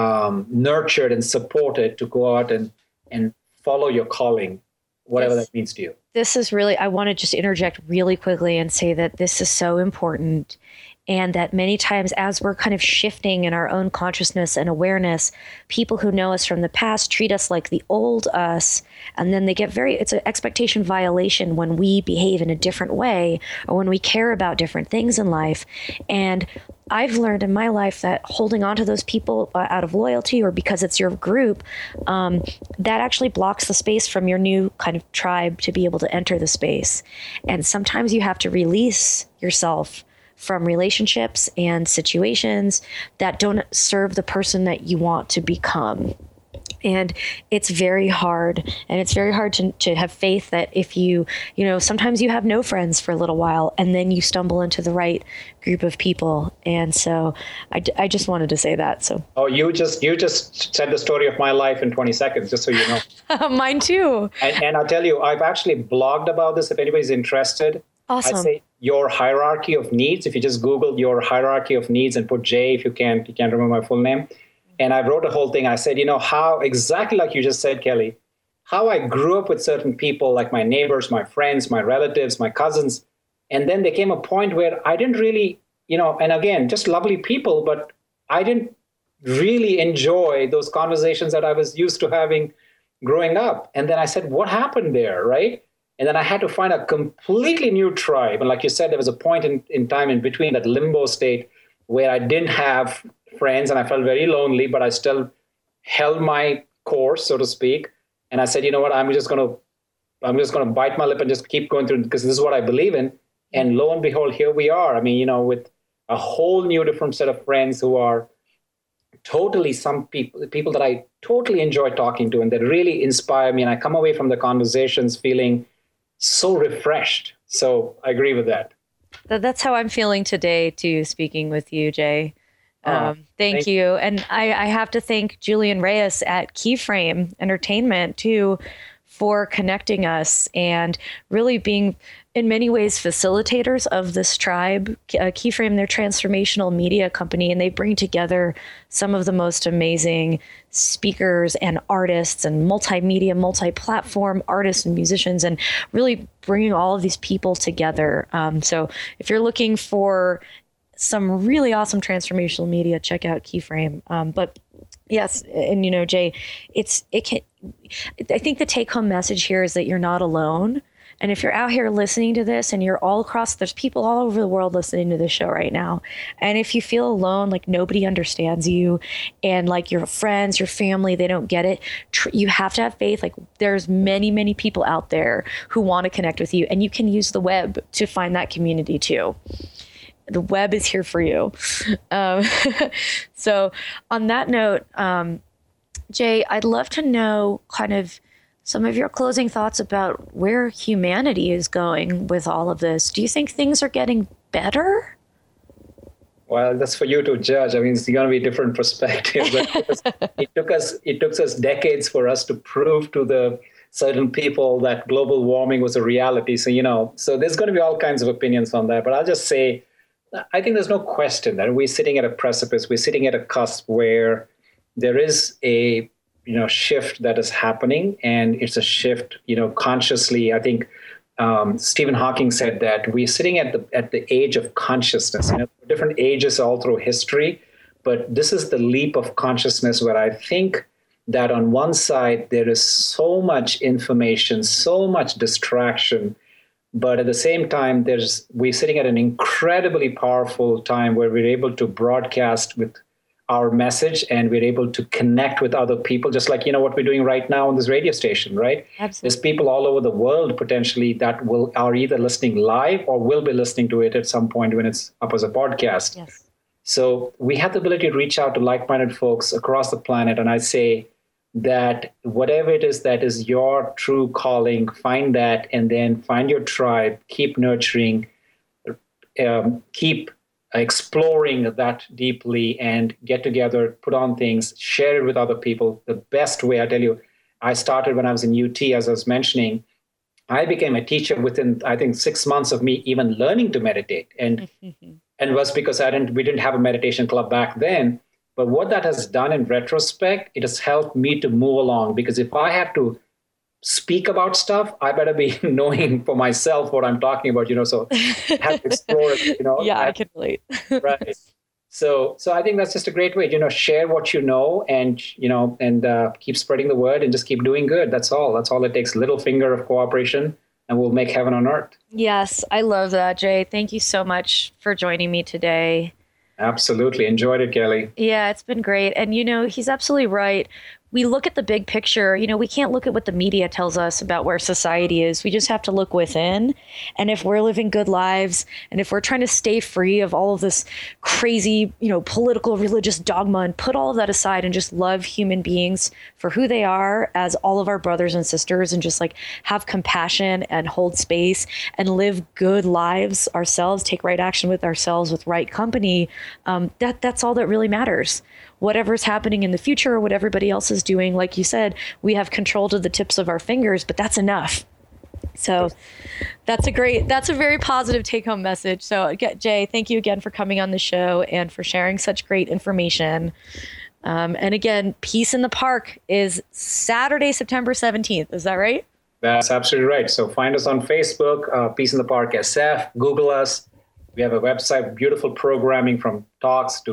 [SPEAKER 4] nurtured and supported to go out and follow your calling, whatever that means to you.
[SPEAKER 3] This is really, I want to just interject really quickly and say that this is so important. And that many times, as we're kind of shifting in our own consciousness and awareness, people who know us from the past treat us like the old us. And then they get it's an expectation violation when we behave in a different way, or when we care about different things in life. And I've learned in my life that holding on to those people out of loyalty, or because it's your group, that actually blocks the space from your new kind of tribe to be able to enter the space. And sometimes you have to release yourself from relationships and situations that don't serve the person that you want to become. And it's very hard. And it's very hard to have faith that if sometimes you have no friends for a little while, and then you stumble into the right group of people. And so I just wanted to say that. So. Oh,
[SPEAKER 4] you just said the story of my life in 20 seconds, just so you know.
[SPEAKER 3] Mine too.
[SPEAKER 4] And I'll tell you, I've actually blogged about this if anybody's interested.
[SPEAKER 3] Awesome.
[SPEAKER 4] I'd say your hierarchy of needs. If you just Google your hierarchy of needs and put Jay, if you can't remember my full name. And I wrote a whole thing. I said, how exactly like you just said, Kelly, how I grew up with certain people, like my neighbors, my friends, my relatives, my cousins. And then there came a point where I didn't really, and again, just lovely people, but I didn't really enjoy those conversations that I was used to having growing up. And then I said, what happened there, right? And then I had to find a completely new tribe. And like you said, there was a point in time in between, that limbo state, where I didn't have friends and I felt very lonely, but I still held my course, so to speak. And I said, you know what, I'm just going to bite my lip and just keep going through, because this is what I believe in. And lo and behold, here we are. I mean, with a whole new different set of friends who are totally some people that I totally enjoy talking to and that really inspire me. And I come away from the conversations feeling so refreshed. So I agree with that.
[SPEAKER 3] That's how I'm feeling today too, speaking with you, Jay. Thank you. And I have to thank Julian Reyes at Keyframe Entertainment too, for connecting us and really being in many ways facilitators of this tribe. Keyframe, their transformational media company, and they bring together some of the most amazing speakers and artists and multimedia, multi-platform artists and musicians, and really bringing all of these people together. So if you're looking for some really awesome transformational media, check out Keyframe. But yes, and Jay, I think the take-home message here is that you're not alone. And if you're out here listening to this and you're all across, there's people all over the world listening to this show right now. And if you feel alone, like nobody understands you and like your friends, your family, they don't get it, you have to have faith. Like there's many, many people out there who want to connect with you, and you can use the web to find that community too. The web is here for you. So on that note, Jay, I'd love to know kind of some of your closing thoughts about where humanity is going with all of this. Do you think things are getting better?
[SPEAKER 4] Well, that's for you to judge. I mean, it's going to be a different perspective. It took us decades for us to prove to the certain people that global warming was a reality. So, so there's going to be all kinds of opinions on that. But I'll just say, I think there's no question that we're sitting at a precipice. We're sitting at a cusp where there is a shift that is happening, and it's a shift, consciously. I think Stephen Hawking said that we're sitting at the age of consciousness. Different ages all through history, but this is the leap of consciousness where I think that on one side there is so much information, so much distraction, but at the same time we're sitting at an incredibly powerful time where we're able to broadcast with our message, and we're able to connect with other people, just like, what we're doing right now on this radio station, right?
[SPEAKER 3] Absolutely.
[SPEAKER 4] There's people all over the world potentially that are either listening live or will be listening to it at some point when it's up as a podcast.
[SPEAKER 3] Yes.
[SPEAKER 4] So we have the ability to reach out to like-minded folks across the planet. And I say that whatever it is that is your true calling, find that, and then find your tribe, keep nurturing, keep exploring that deeply, and get together, put on things, share it with other people. The best way, I tell you, I started when I was in UT, as I was mentioning. I became a teacher within, I think, 6 months of me even learning to meditate. And it was because we didn't have a meditation club back then. But what that has done in retrospect, it has helped me to move along, because if I have to speak about stuff, I better be knowing for myself what I'm talking about, so I have to explore it,
[SPEAKER 3] Yeah, I can relate.
[SPEAKER 4] Right. So I think that's just a great way, share what you know, and, keep spreading the word and just keep doing good. That's all it takes. Little finger of cooperation, and we'll make heaven on earth.
[SPEAKER 3] Yes, I love that, Jay. Thank you so much for joining me today.
[SPEAKER 4] Absolutely. Enjoyed it, Kelly.
[SPEAKER 3] Yeah, it's been great. And, he's absolutely right. We look at the big picture. We can't look at what the media tells us about where society is. We just have to look within. And if we're living good lives, and if we're trying to stay free of all of this crazy, political, religious dogma, and put all of that aside and just love human beings for who they are as all of our brothers and sisters, and just like have compassion and hold space and live good lives ourselves, take right action with ourselves, with right company, that's all that really matters. Whatever's happening in the future or what everybody else is doing, like you said, we have control to the tips of our fingers, but that's enough. So that's a very positive take-home message. So Jay, thank you again for coming on the show and for sharing such great information. And again, Peace in the Park is Saturday, September 17th. Is that right?
[SPEAKER 4] That's absolutely right. So find us on Facebook, Peace in the Park SF, Google us. We have a website, beautiful programming from talks to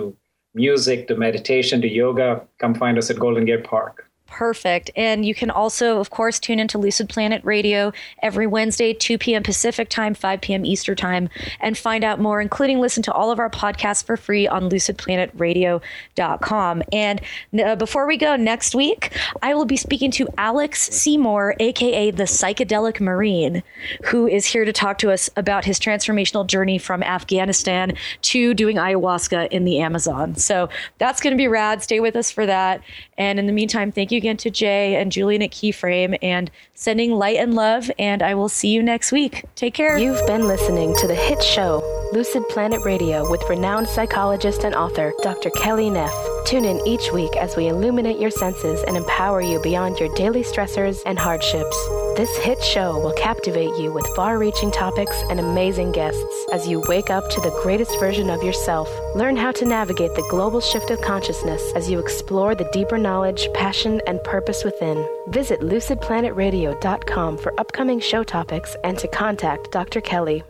[SPEAKER 4] music to meditation to yoga, come find us at Golden Gate Park.
[SPEAKER 3] Perfect. And you can also, of course, tune into Lucid Planet Radio every Wednesday, 2 p.m. Pacific time, 5 p.m. Eastern time, and find out more, including listen to all of our podcasts for free on lucidplanetradio.com. And before we go next week, I will be speaking to Alex Seymour, aka the Psychedelic Marine, who is here to talk to us about his transformational journey from Afghanistan to doing ayahuasca in the Amazon. So that's going to be rad. Stay with us for that. And in the meantime, thank you again to Jay and Julian at Keyframe, and sending light and love, and I will see you next week. Take care.
[SPEAKER 2] You've been listening to the hit show Lucid Planet Radio with renowned psychologist and author Dr. Kelly Neff. Tune in each week as we illuminate your senses and empower you beyond your daily stressors and hardships. This hit show will captivate you with far-reaching topics and amazing guests as you wake up to the greatest version of yourself. Learn how to navigate the global shift of consciousness as you explore the deeper knowledge, passion, and purpose within. Visit lucidplanetradio.com for upcoming show topics and to contact Dr. Kelly.